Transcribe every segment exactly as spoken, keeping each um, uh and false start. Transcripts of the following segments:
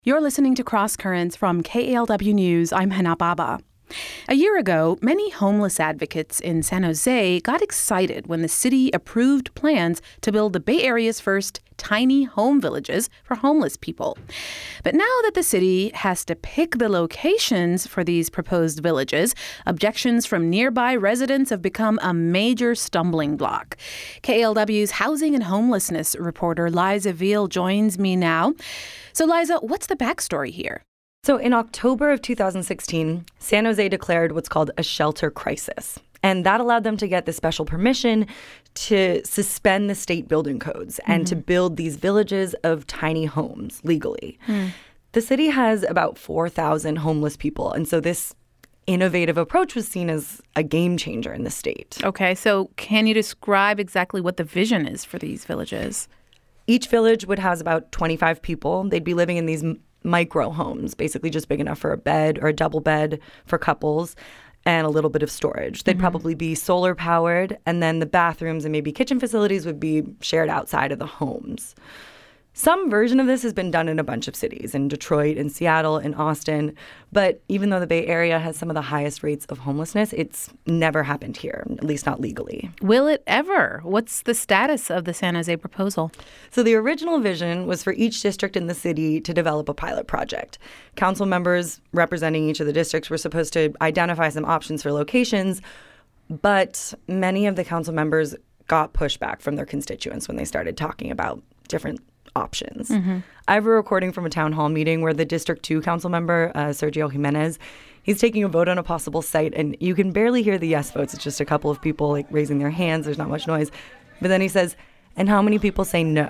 You're listening to Cross Currents from K A L W News. I'm Hana Baba. A year ago, many homeless advocates in San Jose got excited when the city approved plans to build the Bay Area's first tiny home villages for homeless people. But now that the city has to pick the locations for these proposed villages, objections from nearby residents have become a major stumbling block. K A L W's housing and homelessness reporter Liza Veal joins me now. So, Liza, what's the backstory here? So in October of two thousand sixteen, San Jose declared what's called a shelter crisis. And that allowed them to get the special permission to suspend the state building codes mm-hmm. and to build these villages of tiny homes legally. Mm. The city has about four thousand homeless people. And so this innovative approach was seen as a game changer in the state. Okay, so can you describe exactly what the vision is for these villages? Each village would house about twenty-five people. They'd be living in these micro homes, basically just big enough for a bed or a double bed for couples and a little bit of storage. They'd mm-hmm. probably be solar powered, and then the bathrooms and maybe kitchen facilities would be shared outside of the homes. Some version of this has been done in a bunch of cities, in Detroit, in Seattle, in Austin. But even though the Bay Area has some of the highest rates of homelessness, it's never happened here, at least not legally. Will it ever? What's the status of the San Jose proposal? So the original vision was for each district in the city to develop a pilot project. Council members representing each of the districts were supposed to identify some options for locations, but many of the council members got pushback from their constituents when they started talking about different options. Mm-hmm. I have a recording from a town hall meeting where the District two council member, uh, Sergio Jimenez, he's taking a vote on a possible site, and you can barely hear the yes votes. It's just a couple of people like raising their hands. There's not much noise. But then he says, and how many people say no?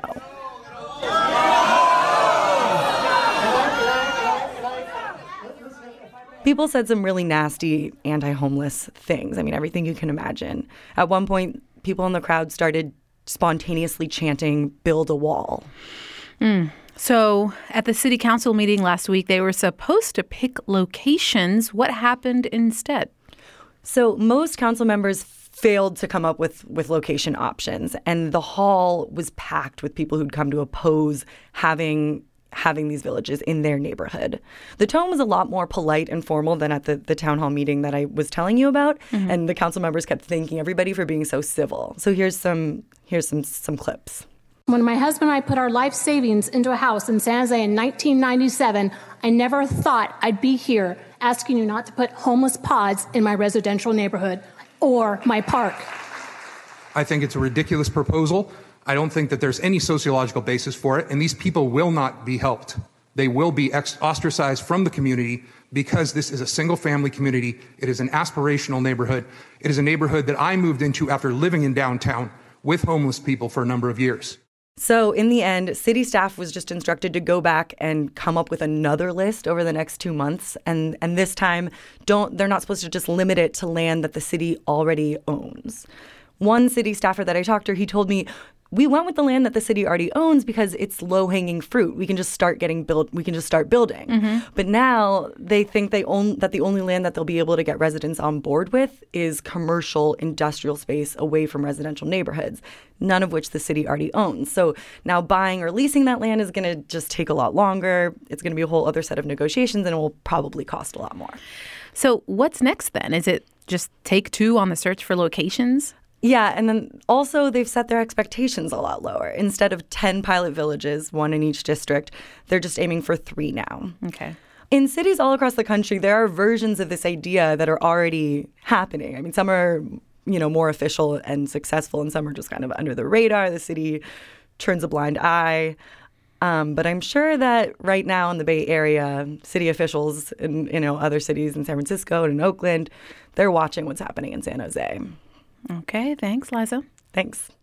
People said some really nasty anti-homeless things. I mean, everything you can imagine. At one point, people in the crowd started spontaneously chanting, "Build a wall." Mm. So at the city council meeting last week, they were supposed to pick locations. What happened instead? So most council members failed to come up with, with location options, and the hall was packed with people who'd come to oppose having having these villages in their neighborhood. The tone was a lot more polite and formal than at the, the town hall meeting that I was telling you about. Mm-hmm. And the council members kept thanking everybody for being so civil. So here's some here's some some clips. When my husband and I put our life savings into a house in San Jose in nineteen ninety-seven, I never thought I'd be here asking you not to put homeless pods in my residential neighborhood or my park. I think it's a ridiculous proposal. I don't think that there's any sociological basis for it, and these people will not be helped. They will be ex- ostracized from the community because this is a single-family community. It is an aspirational neighborhood. It is a neighborhood that I moved into after living in downtown with homeless people for a number of years. So in the end, city staff was just instructed to go back and come up with another list over the next two months. And, and this time, don't they're not supposed to just limit it to land that the city already owns. One city staffer that I talked to, he told me, we went with the land that the city already owns because it's low-hanging fruit. We can just start getting built. We can just start building. Mm-hmm. But now they think they own that the only land that they'll be able to get residents on board with is commercial industrial space away from residential neighborhoods, none of which the city already owns. So now buying or leasing that land is going to just take a lot longer. It's going to be a whole other set of negotiations, and it will probably cost a lot more. So what's next then? Is it just take two on the search for locations? Yeah, and then also they've set their expectations a lot lower. Instead of ten pilot villages, one in each district, they're just aiming for three now. Okay. In cities all across the country, there are versions of this idea that are already happening. I mean, some are, you know, more official and successful, and some are just kind of under the radar. The city turns a blind eye. Um, but I'm sure that right now in the Bay Area, city officials in, you know, other cities in San Francisco and in Oakland, they're watching what's happening in San Jose. Okay, thanks, Liza. Thanks.